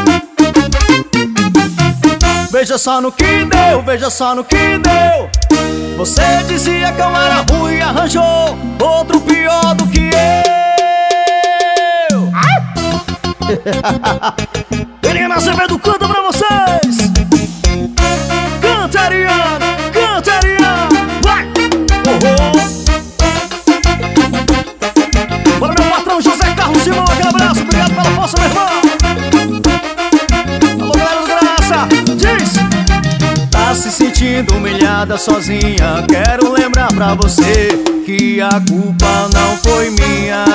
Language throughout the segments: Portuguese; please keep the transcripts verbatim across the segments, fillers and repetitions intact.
Veja só no que deu, veja só no que deu. Você dizia que eu era ruim e arranjou outro pior do que eu. Eliana Azevedo canta pra vocês. Canta, Ariana, canta, Ariana. Vai! Oh, oh. Bora, meu patrão José Carlos Simão, aquele abraço. Obrigado pela força, meu irmão. Alô, galera do Graça. Diz! Tá se sentindo humilhada sozinha? Quero lembrar pra você que a culpa não foi minha.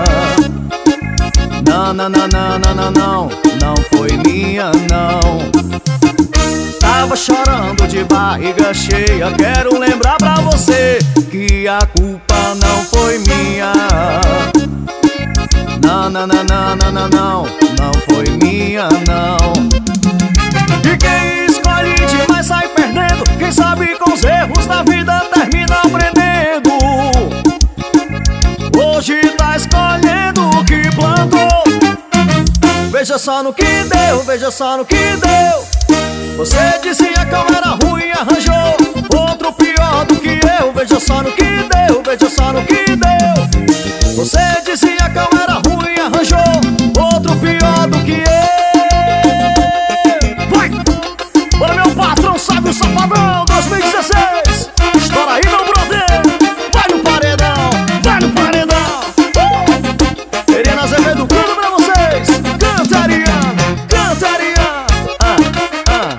Não, não, não, não, não, não, não, não foi minha, não. Tava chorando de barriga cheia. Quero lembrar pra você que a culpa não foi minha. Não, não, não, não, não, não, não, não foi minha, não. E quem escolhe demais sai perdendo. Quem sabe com os erros da vida termina aprendendo. Hoje tá escolhendo o que plantou. Veja só no que deu, veja só no que deu. Você dizia que eu era ruim e arranjou outro pior do que eu. Veja só no que deu, veja só no que deu. Você dizia que eu era ruim e arranjou outro pior do que eu. Vai! Bora, meu patrão, sabe o Safadão dois mil e dezesseis. Estoura aí, meu brother. Vai no paredão, vai no paredão. uh! Eliana Azevedo canta pra vocês. Canta, Ariana, canta, Ariana. ah, ah.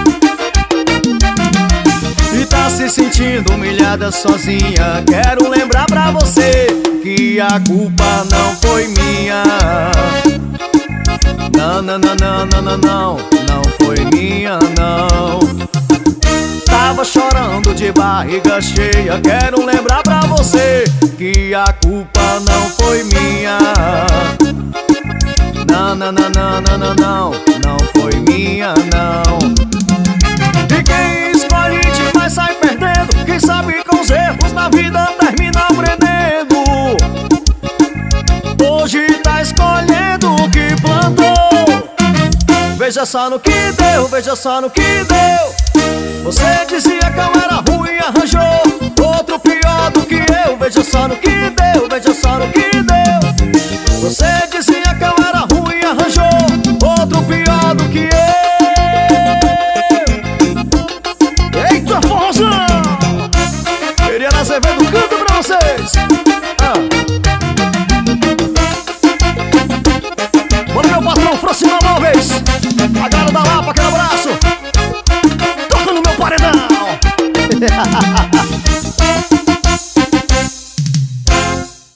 E tá se sentindo humilhada sozinha. Quero lembrar pra você que a culpa não foi minha. Não, não, não, não, não, não, não, não foi minha, não. Tava chorando de barriga cheia. Quero lembrar pra você que a culpa não foi minha. Não, não, não, não, não, não, não, não foi minha, não. E quem escolhe demais sai perdendo. Quem sabe com os erros da vida termina aprendendo. Hoje tá escolhendo o que plantou. Veja só no que deu, veja só no que deu. Você dizia que eu era ruim e arranjou outro pior do que eu. Veja só no que deu, veja só no que deu. Você dizia que eu era ruim e arranjou outro pior do que eu. Eita, forrozão! Eliana Azevedo canta pra vocês. ah. Bora, meu patrão Francina Móveis. A galera da Lapa, aquele abraço. Toca no meu paredão.